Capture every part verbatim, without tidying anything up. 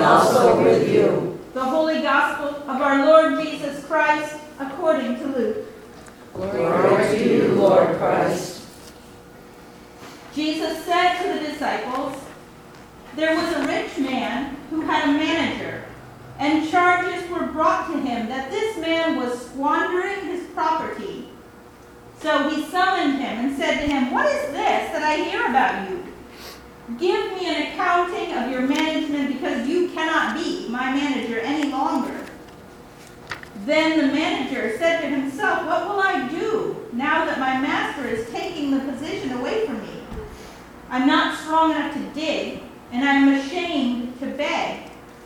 also with you. The Holy Gospel of our Lord Jesus Christ according to Luke. Glory to you, Lord Christ. Jesus said to the disciples, "There was a rich man who had a manager, and charges were brought to him that this man was squandering his property. So he summoned him and said to him, 'What is this that I hear about you? Give me an accounting of your management, because you cannot be my manager any longer.' Then the manager said to himself, 'What will I do now that my master is taking the position away from me? I'm not strong enough to dig, and I'm ashamed to beg.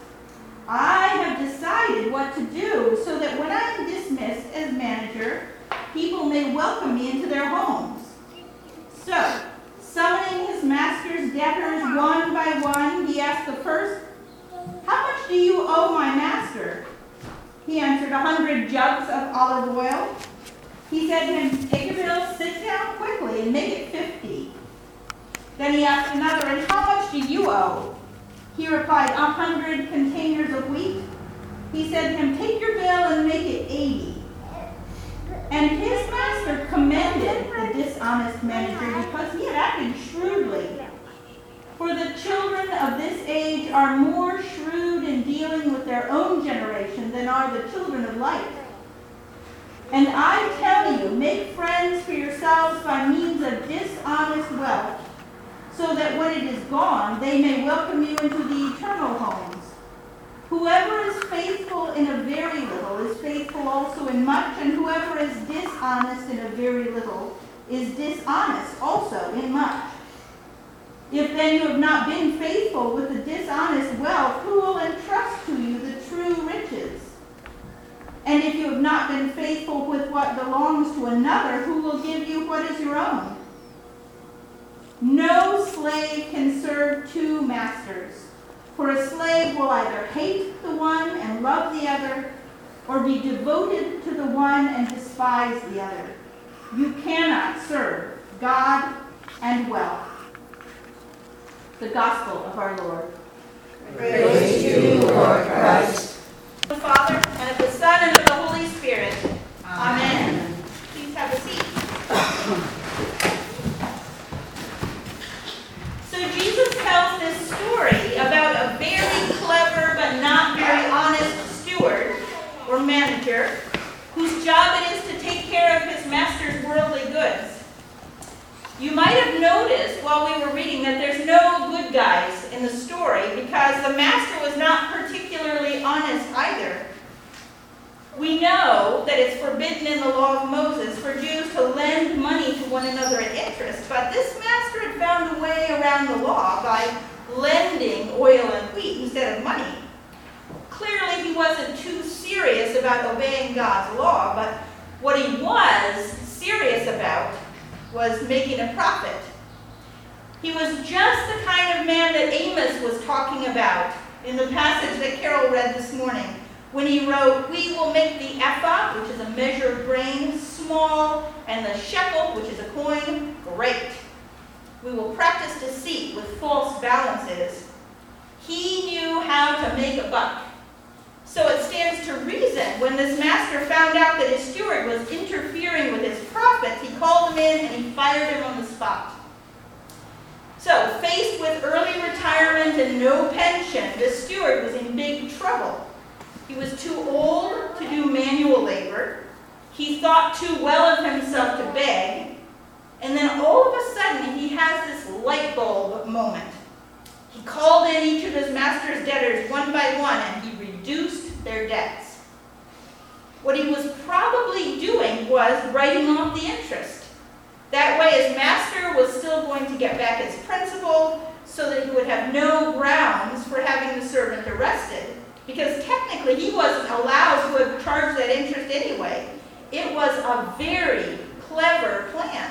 I have decided what to do so that when I am dismissed as manager, people may welcome me into their homes.' So, summoning his master's debtors one by one, he asked the first, 'How much do you owe my master?' He answered, a hundred jugs of olive oil." He said to him, "Take your bill, sit down quickly, and make it fifty." Then he asked another, "And how much do you owe?" He replied, "A hundred containers of wheat." He said to him, "Take your bill and make it eighty." And his master commended the dishonest manager because he had acted shrewdly. For the children of this age are more shrewd in dealing with their own generation than are the children of light. And I tell you, make friends for yourselves by means of dishonest wealth, so that when it is gone, they may welcome you into the eternal homes. Whoever is faithful in a very little is faithful also in much, and whoever is dishonest in a very little is dishonest also in much. If then you have not been faithful with the dishonest wealth, who will entrust to you the true riches? And if you have not been faithful with what belongs to another, who will give you what is your own? No slave can serve two masters, for a slave will either hate the one and love the other, or be devoted to the one and despise the other. You cannot serve God and wealth." The Gospel of our Lord. Praise to you, Lord Christ. Of the Father, and of the Son, and of the Holy Spirit. Amen. Amen. Please have a seat. So Jesus tells this story about a very clever but not very honest steward or manager whose job it is to take care of his master's worldly goods. You might have noticed while we were reading that there's no good guys in the story because the master was not particularly honest either. We know that it's forbidden in the law of Moses for Jews to lend money to one another at interest, but this master had found a way around the law by lending oil and wheat instead of money. Clearly he wasn't too serious about obeying God's law, but what he was serious about was making a profit. He was just the kind of man that Amos was talking about in the passage that Carol read this morning, when he wrote, "We will make the ephah," which is a measure of grain, small, and the shekel, which is a coin, great. We will practice deceit with false balances. He knew how to make a buck. So it stands to reason when this master found out that his steward was interfering with his profits, he called him in and he fired him on the spot. So, faced with early retirement and no pension, the steward was in big trouble. He was too old to do manual labor. He thought too well of himself to beg. And then all of a sudden, he has this light bulb moment. He called in each of his master's debtors one by one, and he reduced their debts. What he was probably doing was writing off the interest. That way his master was still going to get back his principal so that he would have no grounds for having the servant arrested, because technically he wasn't allowed to have charged that interest anyway. It was a very clever plan.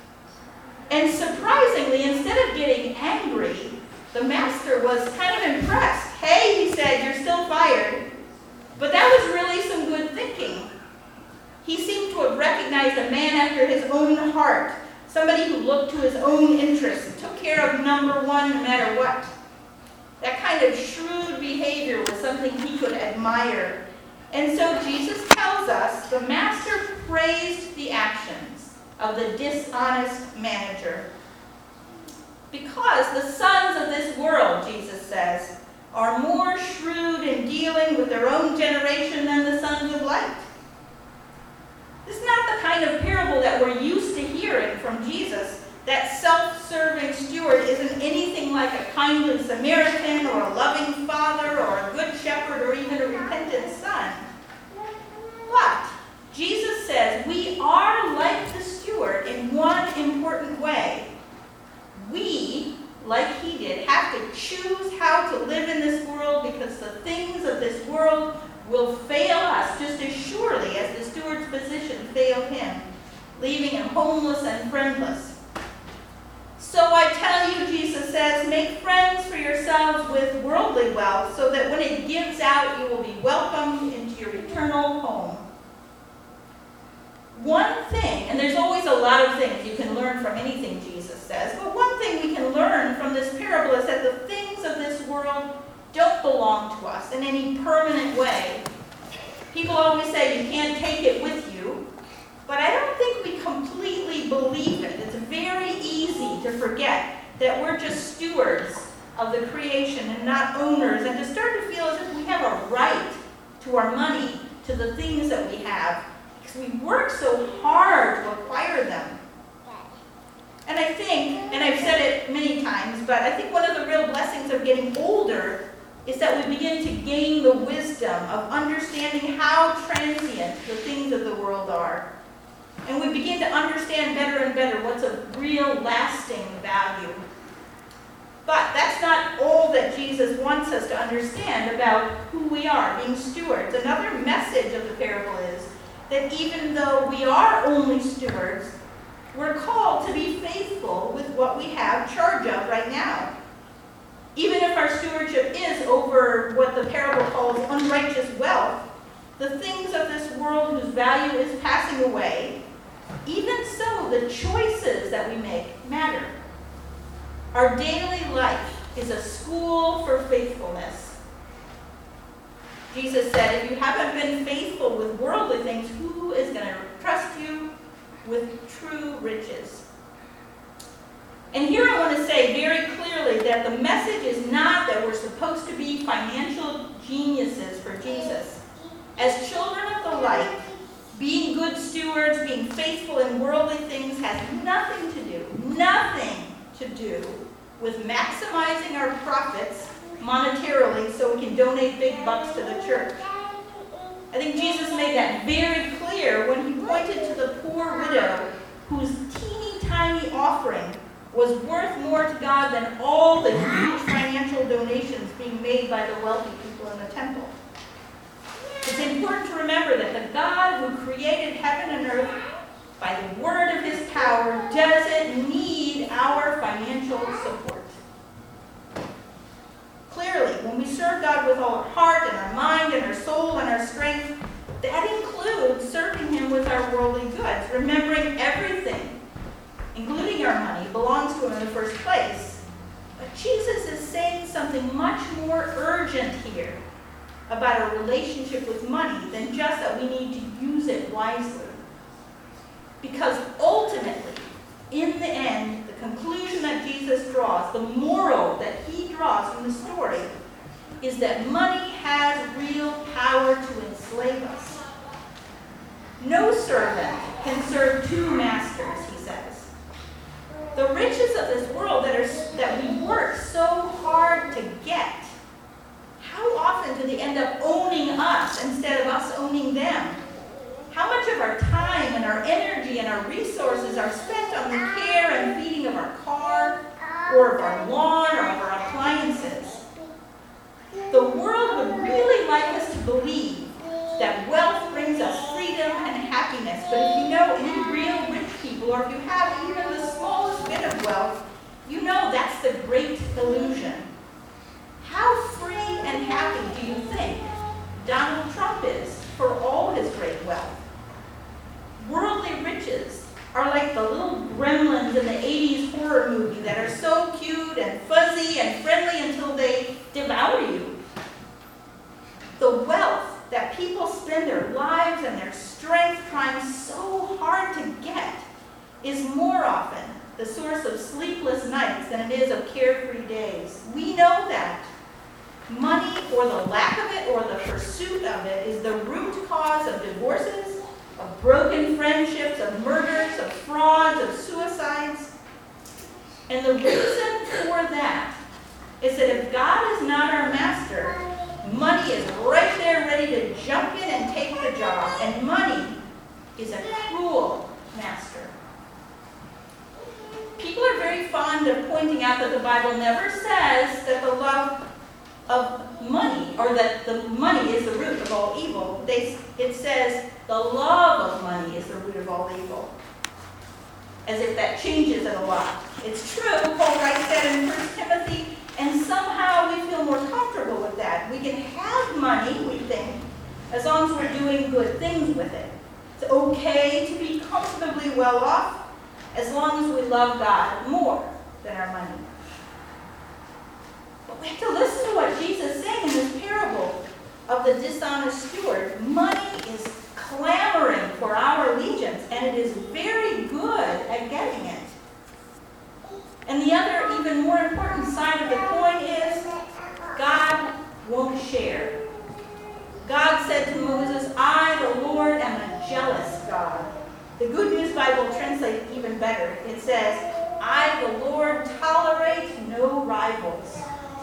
And surprisingly, instead of getting angry, the master was kind of impressed. "Hey," he said, "you're still fired." But that was really some good thinking. He seemed to have recognized a man after his own heart, somebody who looked to his own interests and took care of number one no matter what. That kind of shrewd behavior was something he could admire. And so Jesus tells us the master praised the actions of the dishonest manager. Because the sons of this world, Jesus says, are more shrewd in dealing with their own generation than the sons of light. This is not the kind of parable that we're used to hearing from Jesus. That self-serving steward isn't anything like a kindly Samaritan or a loving father or a good shepherd or even a repentant son. But Jesus says we are like the steward in one important way. We, like he did, have to choose how to live in this world because the things of this world will fail us just as surely as the steward's position failed him, leaving him homeless and friendless. So I tell you, Jesus says, make friends for yourselves with worldly wealth so that when it gives out, you will be welcomed into your eternal home. One thing, and there's always a lot of things you can learn from anything Jesus says, but one thing we can learn from this parable is that the things of this world don't belong to us in any permanent way. People always say you can't take it with you, but I don't think we completely believe it. It's very easy to forget that we're just stewards of the creation and not owners, and to start to feel as if we have a right to our money, to the things that we have, because we work so hard to acquire them. And I think, and I've said it many times, but I think one of the real blessings of getting older is that we begin to gain the wisdom of understanding how transient the things of the world are. And we begin to understand better and better what's of real lasting value. But that's not all that Jesus wants us to understand about who we are, being stewards. Another message of the parable is that even though we are only stewards, we're called to be faithful with what we have charge of right now. Even if our stewardship is over what the parable calls unrighteous wealth, the things of this world whose value is passing away, even so, the choices that we make matter. Our daily life is a school for faithfulness. Jesus said, if you haven't been faithful with worldly things, who is going to trust you with true riches? And here I want to say very clearly that the message is not that we're supposed to be financial geniuses for Jesus. As children of the light, being good stewards, being faithful in worldly things has nothing to do, nothing to do with maximizing our profits monetarily so we can donate big bucks to the church. I think Jesus made that very clear when he pointed to the poor widow whose teeny tiny offering was worth more to God than all the huge financial donations being made by the wealthy people in the temple. It's important to remember that the God who created heaven and earth by the word of his power doesn't need our financial support. Clearly, when we serve God with all our heart and our mind and our soul and our strength, that includes serving him with our worldly goods, remembering everything, including our money, belongs to him in the first place. But Jesus is saying something much more urgent here about our relationship with money than just that we need to use it wisely. Because ultimately, in the end, the conclusion that Jesus draws, the moral that he draws from the story, is that money has real power to enslave us. No servant can serve two masters, he says. The riches of this world that, are, that we work so hard to get, how often do they end up owning us instead of us owning them? How much of our time and our energy and our resources are spent on the care and feeding of our car, or of our lawn, or of our appliances? The world would really like us to believe that wealth brings us freedom and happiness, but if you know any real rich people, or if you have even the smallest bit of wealth, you know that's the great illusion. How free and happy do you think Donald Trump is for all his great wealth? Worldly riches are like the little gremlins in the eighties horror movie that are so cute and fuzzy and friendly until they devour you. The wealth that people spend their lives and their strength trying so hard to get is more often the source of sleepless nights than it is of carefree days. We know that. Money, or the lack of it, or the pursuit of it, is the root cause of divorces, of broken friendships, of murders, of frauds, of suicides. And the reason for that is that if God is not our master, money is right there ready to jump in and take the job. And money is a cruel master. People are very fond of pointing out that the Bible never says that the love of money, or that the money is the root of all evil. They, it says the love of money is the root of all evil. As if that changes it a lot. It's true, Paul writes that in First Timothy, and somehow we feel more comfortable with that. We can have money, we think, as long as we're doing good things with it. It's okay to be comfortably well off, as long as we love God more than our money. But we have to listen to what Jesus is saying in this parable of the dishonest steward. Money is clamoring for our allegiance, and it is very good at getting it. And the other, even more important side of the coin is God won't share. God said to Moses, I, the Lord, am a jealous God. The Good News Bible translates even better. It says, I, the Lord, tolerate no rivals.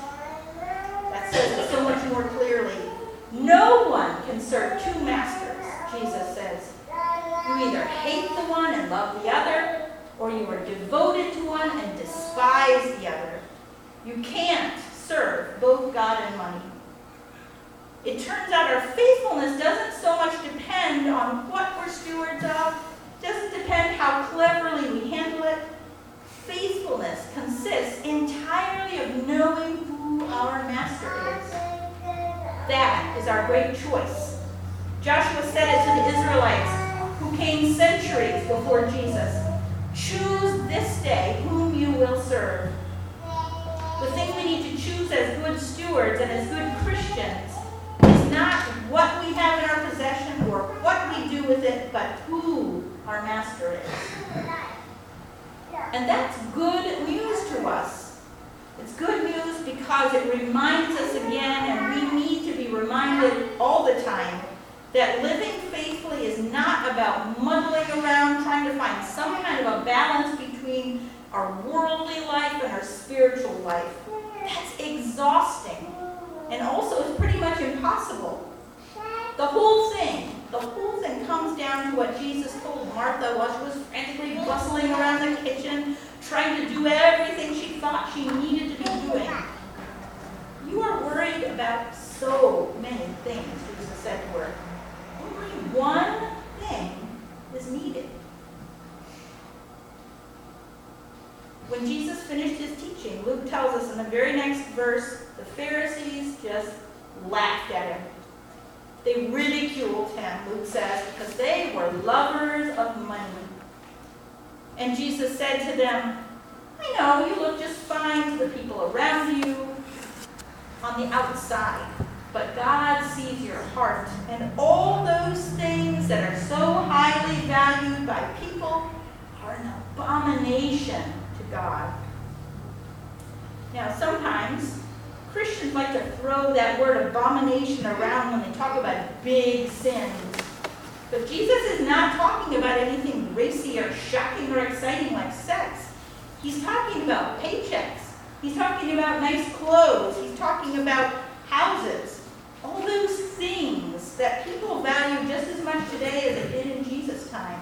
That says it so much more clearly. No one can serve two masters, Jesus says. You either hate the one and love the other, or you are devoted to one and despise the other. You can't serve both God and money. It turns out our faithfulness doesn't so much depend on what we're stewards of, doesn't depend how cleverly we handle it. Faithfulness consists entirely of knowing who our master is. That is our great choice. Joshua said it to the Israelites who came centuries before Jesus. Choose this day whom you will serve. The thing we need to choose as good stewards and as good Christians is not what we have in our possession or what we do with it, but who our master is. And that's good news to us. It's good news because it reminds us again, and we need to be reminded all the time, that living faithfully is not about muddling around trying to find some kind of a balance between our worldly life and our spiritual life. That's exhausting, and also it's pretty much impossible. The whole thing, the whole thing comes down to what Jesus told Martha while she was frantically bustling around the kitchen, trying to do everything she thought she needed to be doing. You are worried about so many things, Jesus said to her. Only one thing is needed. When Jesus finished his teaching, Luke tells us in the very next verse, the Pharisees just laughed at him. They ridiculed him, Luke says, because they were lovers of money. And Jesus said to them, I know you look just fine to the people around you on the outside, but God sees your heart, and all those things that are so highly valued by people are an abomination to God. Now, sometimes Christians like to throw that word abomination around when they talk about big sins. But Jesus is not talking about anything racy or shocking or exciting like sex. He's talking about paychecks. He's talking about nice clothes. He's talking about houses. All those things that people value just as much today as they did in Jesus' time.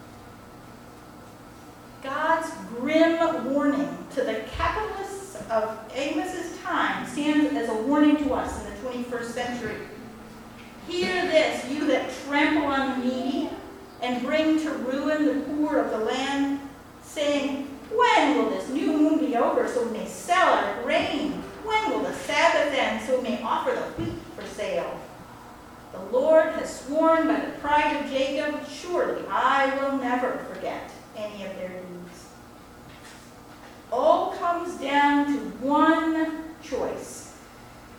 God's grim warning to the capitalists of Amos's time stands as a warning to us in the twenty-first century. Hear this, you that trample on the needy and bring to ruin the poor of the land, saying, when will this new moon be over so we may sell our grain? When will the Sabbath end so we may offer the wheat for sale? The Lord has sworn by the pride of Jacob, surely I will never forget any of their deeds. All comes down to one choice.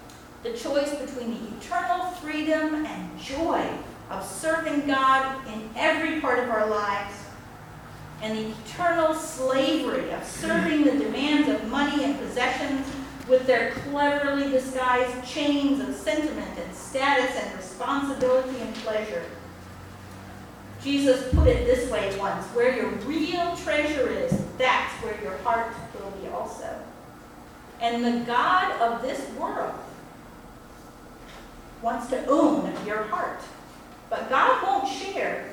choice between the eternal freedom and joy of serving God in every part of our lives and the eternal slavery of serving the demands of money and possessions with their cleverly disguised chains of sentiment and status and responsibility and pleasure. Jesus put it this way once: where your real treasure is, that's where your heart will be also. And the God of this world wants to own your heart. But God won't share